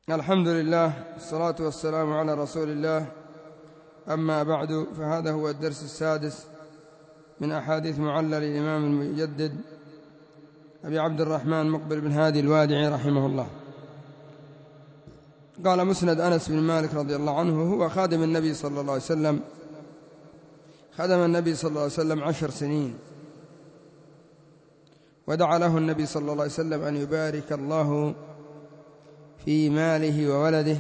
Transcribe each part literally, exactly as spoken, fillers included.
الحمد لله والصلاة والسلام على رسول الله. أما بعد، فهذا هو الدرس السادس من أحاديث معلل الإمام المجدد أبي عبد الرحمن مقبل بن هادي الوادعي رحمه الله. قال: مسند أنس بن مالك رضي الله عنه، هو خادم النبي صلى الله عليه وسلم، خدم النبي صلى الله عليه وسلم عشر سنين، ودعا له النبي صلى الله عليه وسلم أن يبارك الله في ماله وولده،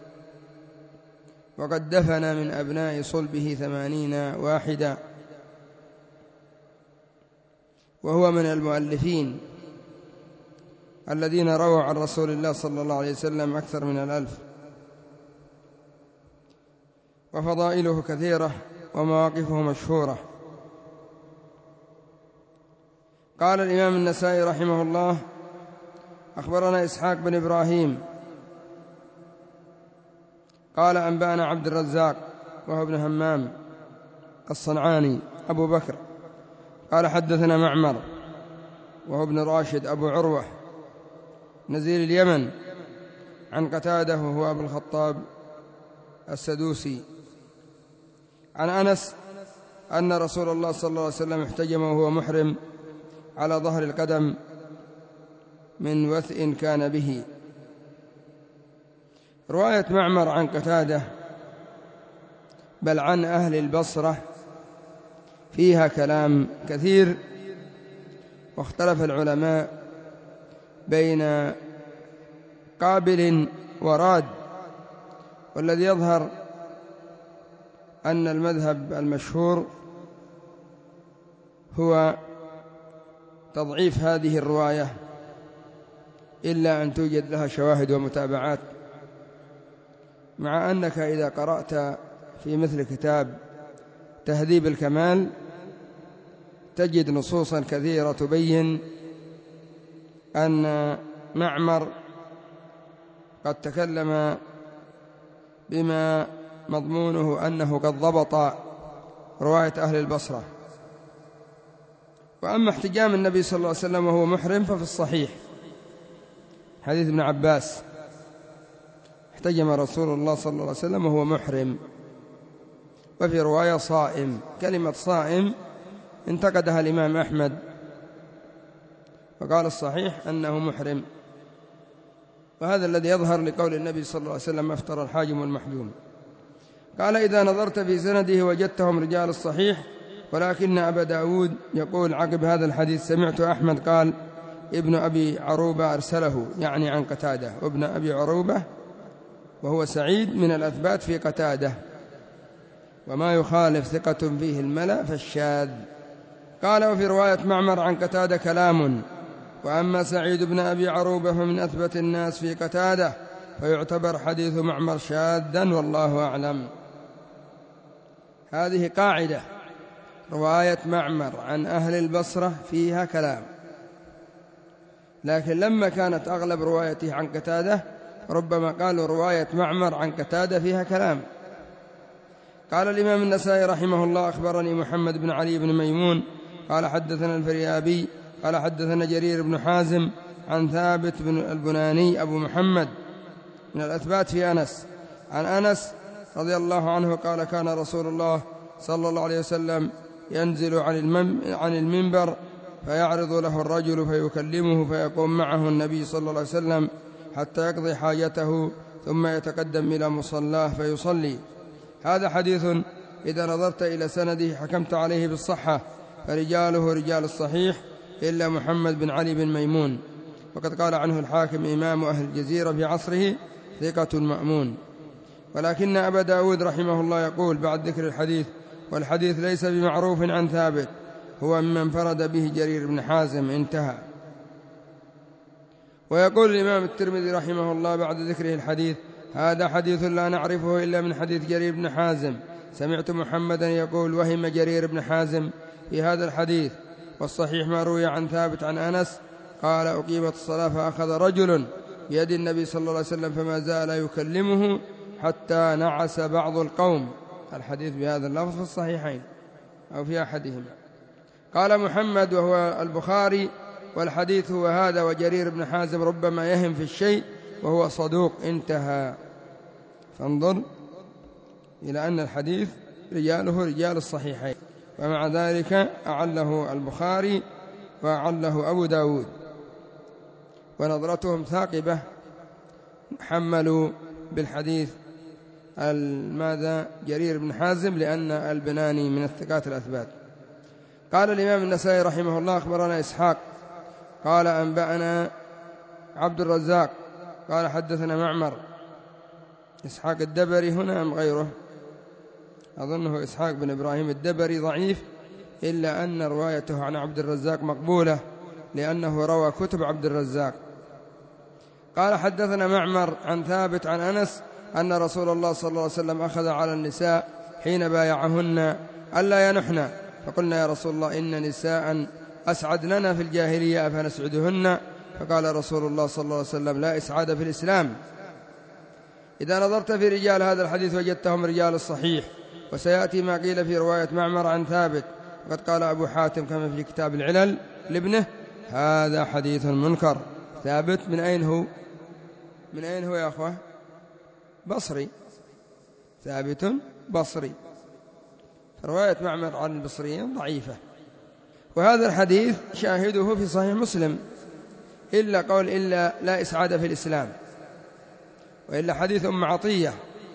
وقد دفن من أبناء صلبه ثمانين واحدا، وهو من المؤلفين الذين رووا عن رسول الله صلى الله عليه وسلم أكثر من الألف، وفضائله كثيرة ومواقفه مشهورة. قال الإمام النسائي رحمه الله: أخبرنا إسحاق بن إبراهيم قال: أنبأنا عبد الرزاق وهو ابن همام الصنعاني أبو بكر قال: حدثنا معمر وهو ابن راشد أبو عروة نزيل اليمن عن قتادة وهو أبو الخطاب السدوسي عن أنس أن رسول الله صلى الله عليه وسلم احتجم وهو محرم على ظهر القدم من وثء كان به. رواية معمر عن قتادة بل عن أهل البصرة فيها كلام كثير، واختلف العلماء بين قابل وراد، والذي يظهر أن المذهب المشهور هو تضعيف هذه الرواية، إلا أن توجد لها شواهد ومتابعات، مع أنك إذا قرأت في مثل كتاب تهذيب الكمال تجد نصوصا كثيرة تبين أن معمر قد تكلم بما مضمونه أنه قد ضبط رواية أهل البصرة. وأما احتجام النبي صلى الله عليه وسلم وهو محرم ففي الصحيح حديث ابن عباس: احتجم رسول الله صلى الله عليه وسلم وهو محرم. وفي رواية صائم. كلمة صائم انتقدها الإمام أحمد، وقال الصحيح أنه محرم، وهذا الذي يظهر لقول النبي صلى الله عليه وسلم: أفطر الحاجم والمحجوم. قال: إذا نظرت في سنده وجدتهم رجال الصحيح، ولكن أبا داود يقول عقب هذا الحديث: سمعت أحمد قال ابن أبي عروبة أرسله، يعني عن قتادة، وابن أبي عروبة وهو سعيد من الأثبات في قتادة، وما يخالف ثقة فيه الملأ فالشاذ. قال: وفي رواية معمر عن قتادة كلام، وأما سعيد بن أبي عروبة فمن أثبت الناس في قتادة، فيعتبر حديث معمر شاذا، والله أعلم. هذه قاعدة: رواية معمر عن أهل البصرة فيها كلام، لكن لما كانت أغلب روايته عن قتادة ربما قالوا رواية معمر عن قتادة فيها كلام. قال الإمام النسائي رحمه الله: أخبرني محمد بن علي بن ميمون قال: حدثنا الفريابي قال: حدثنا جرير بن حازم عن ثابت بن البناني أبو محمد من الأثبات في أنس، عن أنس رضي الله عنه قال: كان رسول الله صلى الله عليه وسلم ينزل عن المنبر فيعرض له الرجل فيكلمه، فيقوم معه النبي صلى الله عليه وسلم حتى يقضي حاجته، ثم يتقدم إلى مصلاه فيصلي. هذا حديث إذا نظرت إلى سنده حكمت عليه بالصحة، فرجاله رجال الصحيح إلا محمد بن علي بن ميمون، وقد قال عنه الحاكم إمام أهل الجزيرة في عصره ثقة مأمون. ولكن أبا داود رحمه الله يقول بعد ذكر الحديث: والحديث ليس بمعروف عن ثابت، هو ممن انفرد به جرير بن حازم. انتهى. ويقول الإمام الترمذي رحمه الله بعد ذكره الحديث: هذا حديث لا نعرفه إلا من حديث جرير بن حازم. سمعت محمدا يقول: وهم جرير بن حازم في هذا الحديث. والصحيح ما روي عن ثابت عن أنس قال: أقيمت الصلاة فأخذ رجل بيد النبي صلى الله عليه وسلم فما زال يكلمه حتى نعس بعض القوم. الحديث بهذا اللفظ في الصحيحين أو في أحدهما. قال محمد وهو البخاري: والحديث هو هذا، وجرير بن حازم ربما يهم في الشيء وهو صدوق، انتهى. فانظر إلى أن الحديث رجاله رجال الصحيحين، ومع ذلك أعله البخاري وأعله أبو داود، ونظرتهم ثاقبة، حملوا بالحديث ماذا جرير بن حازم لأن البناني من الثقات الأثبات. قال الإمام النسائي رحمه الله أخبرنا إسحاق قال أنبأنا عبد الرزاق قال حدثنا معمر. إسحاق الدبري هنا أم غيره؟ أظنه إسحاق بن إبراهيم الدبري ضعيف، إلا أن روايته عن عبد الرزاق مقبولة لأنه روى كتب عبد الرزاق. قال حدثنا معمر عن ثابت عن أنس أن رسول الله صلى الله عليه وسلم أخذ على النساء حين بايعهن ألا ينحن، فقلنا يا رسول الله إن نساء أسعد لنا في الجاهلية أفنسعدهن؟ فقال رسول الله صلى الله عليه وسلم لا إسعاد في الإسلام. إذا نظرت في رجال هذا الحديث وجدتهم رجال الصحيح، وسيأتي ما قيل في رواية معمر عن ثابت، وقد قال أبو حاتم كما في كتاب العلل لابنه هذا حديث منكر. ثابت من أين هو؟ من أين هو يا أخوة؟ بصري، ثابت بصري، رواية معمر عن البصريين ضعيفة. وهذا الحديث شاهده في صحيح مسلم، إلا قول إلا لا إسعاد في الإسلام، وإلا حديث أم عطية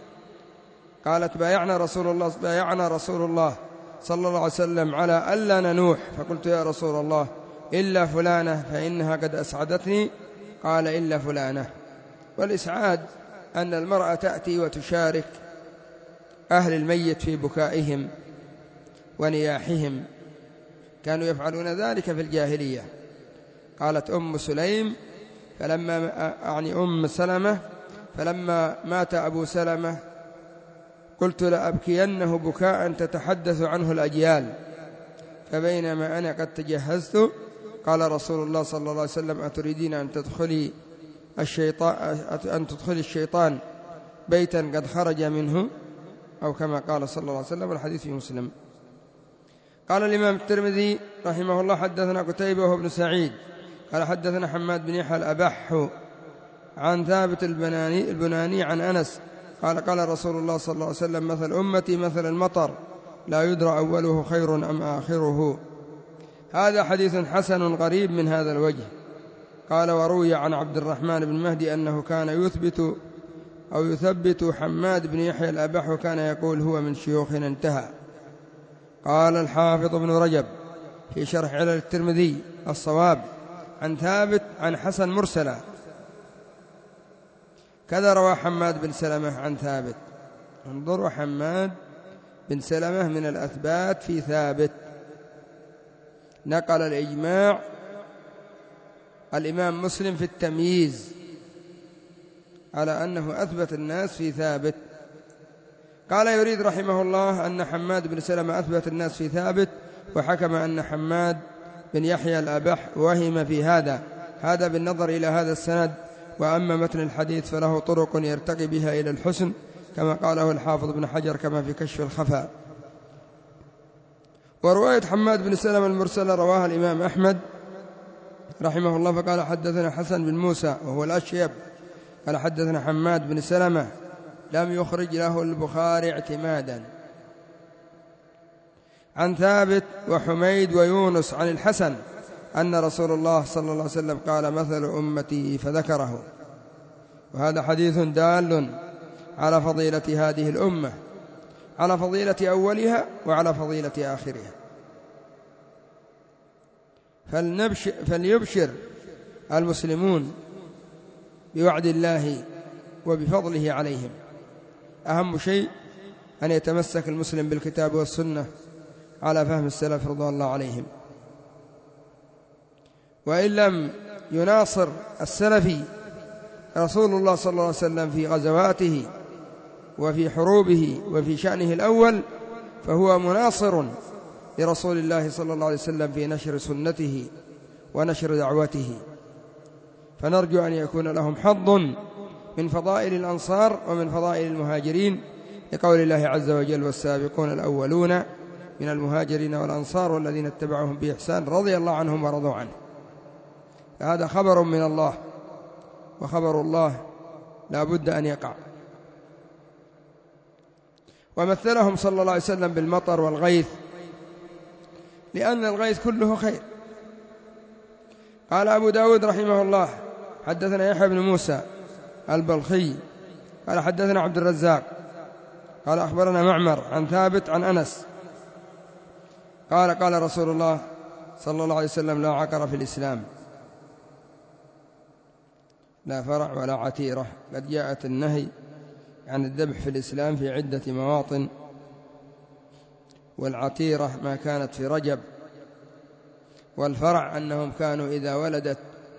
قالت بايعنا رسول الله بايعنا رسول الله صلى الله عليه وسلم على ألا ننوح، فقلت يا رسول الله إلا فلانة فإنها قد أسعدتني، قال إلا فلانة. والإسعاد أن المرأة تأتي وتشارك أهل الميت في بكائهم ونياحهم، كانوا يفعلون ذلك في الجاهلية. قالت أم سليم فلما يعني أم سلمة فلما مات أبو سلمة قلت لأبكينه بكاء تتحدث عنه الأجيال، فبينما أنا قد تجهزت قال رسول الله صلى الله عليه وسلم أتريدين أن تدخلي الشيطان أن تدخلي الشيطان بيتا قد خرج منه، أو كما قال صلى الله عليه وسلم، والحديث في مسلم. قال الإمام الترمذي رحمه الله حدثنا قتيبة وابن سعيد قال حدثنا حماد بن يحيى الأبح عن ثابت البناني, البناني عن أنس قال قال رسول الله صلى الله عليه وسلم مثل أمتي مثل المطر لا يدرى أوله خير أم آخره. هذا حديث حسن غريب من هذا الوجه. قال وروي عن عبد الرحمن بن مهدي أنه كان يثبت أو يثبت حماد بن يحيى الأبح وكان يقول هو من شيوخنا، انتهى. قال الحافظ ابن رجب في شرح علل الترمذي الصواب عن ثابت عن حسن مرسلا، كذا روى حماد بن سلمة عن ثابت. انظروا حماد بن سلمة من الأثبات في ثابت، نقل الإجماع الإمام مسلم في التمييز على أنه أثبت الناس في ثابت. قال يريد رحمه الله أن حماد بن سلمة أثبت الناس في ثابت، وحكم أن حماد بن يحيى الأبح وهم في هذا هذا بالنظر إلى هذا السند. وأما متن الحديث فله طرق يرتقي بها إلى الحسن كما قاله الحافظ بن حجر كما في كشف الخفاء. ورواية حماد بن سلمة المرسلة رواها الإمام أحمد رحمه الله فقال حدثنا حسن بن موسى وهو الأشيب قال حدثنا حماد بن سلمة لم يخرج له البخاري اعتمادا عن ثابت وحميد ويونس عن الحسن أن رسول الله صلى الله عليه وسلم قال مثل أمتي فذكره. وهذا حديث دال على فضيلة هذه الأمة، على فضيلة أولها وعلى فضيلة آخرها. فليبشر المسلمون بوعد الله وبفضله عليهم. أهم شيء أن يتمسك المسلم بالكتاب والسنة على فهم السلف رضوان الله عليهم، وإن لم يناصر السلفي رسول الله صلى الله عليه وسلم في غزواته وفي حروبه وفي شأنه الأول، فهو مناصر لرسول الله صلى الله عليه وسلم في نشر سنته ونشر دعوته. فنرجو أن يكون لهم حظ من فضائل الأنصار ومن فضائل المهاجرين، لقول الله عز وجل والسابقون الأولون من المهاجرين والأنصار والذين اتبعوهم بإحسان رضي الله عنهم ورضوا عنه. هذا خبر من الله، وخبر الله لا بد أن يقع. ومثلهم صلى الله عليه وسلم بالمطر والغيث، لأن الغيث كله خير. قال أبو داود رحمه الله حدثنا يحيى بن موسى البلخي قال حدثنا عبد الرزاق قال أخبرنا معمر عن ثابت عن أنس قال قال رسول الله صلى الله عليه وسلم: لا عقر في الإسلام، لا فرع ولا عتيرة. قد جاءت النهي عن الذبح في الإسلام في عدة مواطن، والعتيرة ما كانت في رجب، والفرع أنهم كانوا إذا ولدت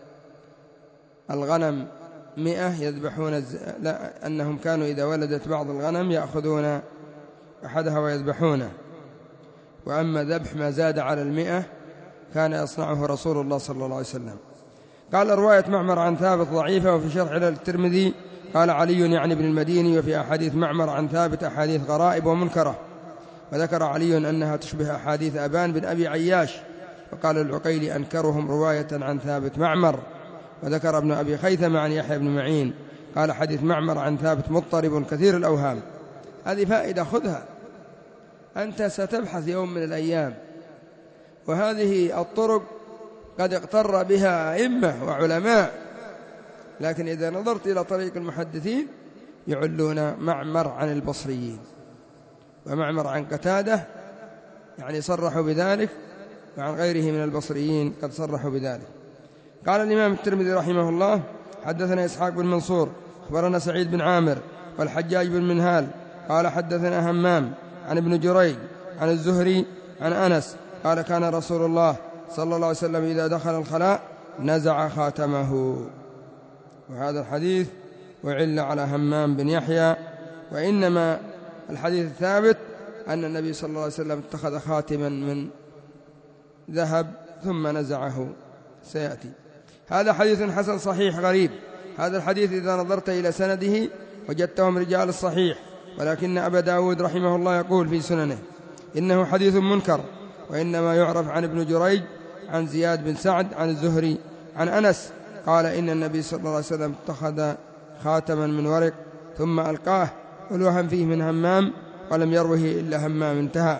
الغنم مئة يذبحون الز... لا أنهم كانوا إذا ولدت بعض الغنم يأخذون أحدها ويذبحونه، وأما ذبح ما زاد على المئة كان يصنعه رسول الله صلى الله عليه وسلم. قال رواية معمر عن ثابت ضعيفة، وفي شرح علل الترمذي قال علي يعني ابن المديني: وفي أحاديث معمر عن ثابت أحاديث غرائب ومنكرة. وذكر علي أنها تشبه أحاديث أبان بن أبي عياش، وقال العقيلي: أنكرهم رواية عن ثابت معمر. وذكر ابن أبي خيثم عن يحيى بن معين قال حديث معمر عن ثابت مضطرب كثير الأوهام. هذه فائدة خذها، أنت ستبحث يوم من الأيام، وهذه الطرق قد اغتر بها أئمة وعلماء، لكن إذا نظرت إلى طريق المحدثين يعلون معمر عن البصريين ومعمر عن قتادة، يعني صرحوا بذلك، وعن غيره من البصريين قد صرحوا بذلك. قال الإمام الترمذي رحمه الله حدثنا إسحاق بن منصور أخبرنا سعيد بن عامر والحجاج بن منهال قال حدثنا همام عن ابن جريج عن الزهري عن أنس قال كان رسول الله صلى الله عليه وسلم إذا دخل الخلاء نزع خاتمه. وهذا الحديث وعل على همام بن يحيى، وإنما الحديث الثابت أن النبي صلى الله عليه وسلم اتخذ خاتما من ذهب ثم نزعه، سيأتي. هذا حديث حسن صحيح غريب. هذا الحديث إذا نظرت إلى سنده وجدتهم رجال الصحيح، ولكن أبا داود رحمه الله يقول في سننه إنه حديث منكر، وإنما يعرف عن ابن جريج عن زياد بن سعد عن الزهري عن أنس قال إن النبي صلى الله عليه وسلم اتخذ خاتما من ورق ثم ألقاه، والوهم فيه من همام ولم يروه إلا همام، انتهى.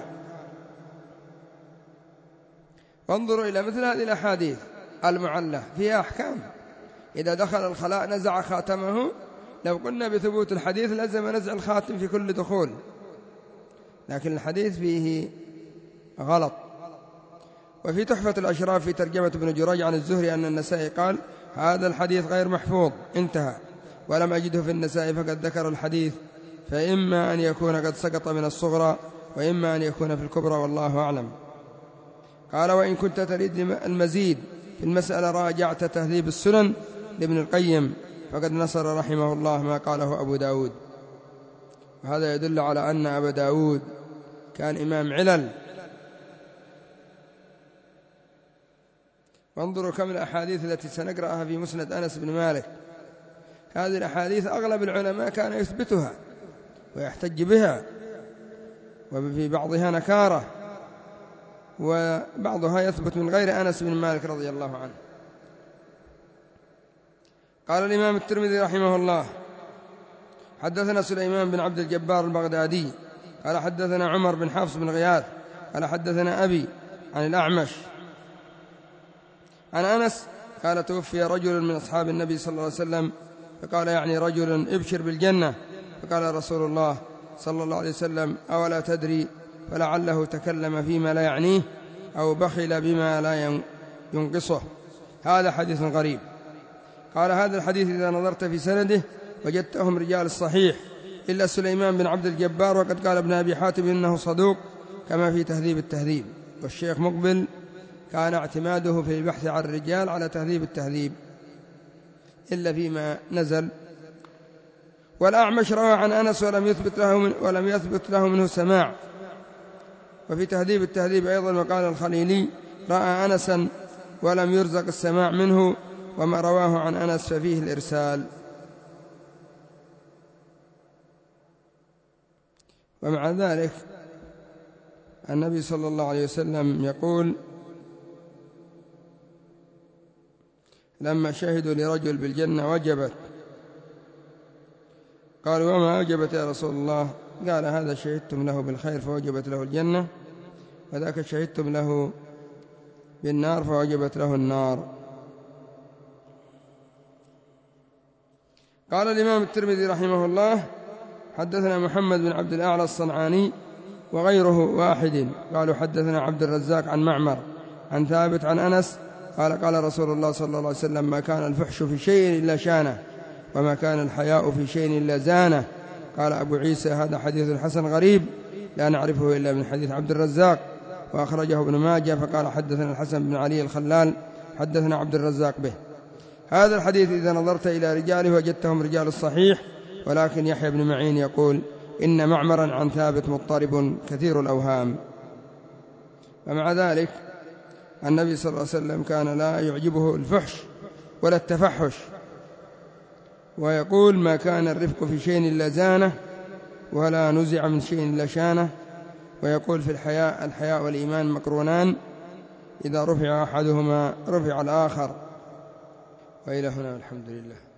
وانظروا إلى مثل هذه الأحاديث المعلة فيها أحكام. إذا دخل الخلاء نزع خاتمه، لو قلنا بثبوت الحديث لازم نزع الخاتم في كل دخول، لكن الحديث فيه غلط. وفي تحفة الأشراف في ترجمة ابن جريج عن الزهري أن النسائي قال هذا الحديث غير محفوظ، انتهى. ولم أجده في النسائي فقد ذكر الحديث، فإما أن يكون قد سقط من الصغرى وإما أن يكون في الكبرى، والله أعلم. قال وإن كنت تريد المزيد في المسألة راجعت تهذيب السنن لابن القيم، فقد نصر رحمه الله ما قاله أبو داود. وهذا يدل على أن أبا داود كان إمام علل. وانظروا كم الأحاديث التي سنقرأها في مسند أنس بن مالك. هذه الأحاديث أغلب العلماء كان يثبتها ويحتج بها، وفي بعضها نكارة، وبعضها يثبت من غير أنس بن مالك رضي الله عنه. قال الإمام الترمذي رحمه الله حدثنا سليمان بن عبد الجبار البغدادي قال حدثنا عمر بن حفص بن غياث قال حدثنا أبي عن الأعمش عن أنس قال توفي رجل من أصحاب النبي صلى الله عليه وسلم، فقال يعني رجل ابشر بالجنة، فقال رسول الله صلى الله عليه وسلم أولا تدري، فلعله تكلم فيما لا يعنيه أو بخل بما لا ينقصه. هذا حديث غريب. قال هذا الحديث إذا نظرت في سنده وجدتهم رجال الصحيح إلا سليمان بن عبد الجبار، وقد قال ابن أبي حاتم إنه صدوق كما في تهذيب التهذيب. والشيخ مقبل كان اعتماده في البحث عن الرجال على تهذيب التهذيب إلا فيما نزل. والأعمش روى عن أنس ولم يثبت له, من ولم يثبت له منه سماع. وفي تهذيب التهذيب أيضا وقال الخليلي رأى أنسا ولم يرزق السماع منه، وما رواه عن أنس ففيه الإرسال. ومع ذلك النبي صلى الله عليه وسلم يقول لما شهدوا لرجل بالجنة وجبت قالوا وما أوجبت يا رسول الله؟ قال هذا شهدتم له بالخير فوجبت له الجنة، وذاك شهدتم له بالنار فوجبت له النار. قال الإمام الترمذي رحمه الله حدثنا محمد بن عبد الأعلى الصنعاني وغيره واحد قالوا حدثنا عبد الرزاق عن معمر عن ثابت عن أنس قال قال رسول الله صلى الله عليه وسلم ما كان الفحش في شيء إلا شانه، وما كان الحياء في شيء إلا زانه. قال أبو عيسى هذا حديث حسن غريب لا نعرفه إلا من حديث عبد الرزاق، وأخرجه ابن ماجه فقال حدثنا الحسن بن علي الخلال حدثنا عبد الرزاق به. هذا الحديث إذا نظرت إلى رجاله وجدتهم رجال الصحيح، ولكن يحيى بن معين يقول إن معمرا عن ثابت مضطرب كثير الأوهام. ومع ذلك النبي صلى الله عليه وسلم كان لا يعجبه الفحش ولا التفحش، ويقول ما كان الرفق في شيء إلا زانه، ولا نزع من شيء إلا شانه. ويقول في الحياء الحياء والإيمان مقرونان، إذا رفع أحدهما رفع الآخر. وإلى هنا الحمد لله.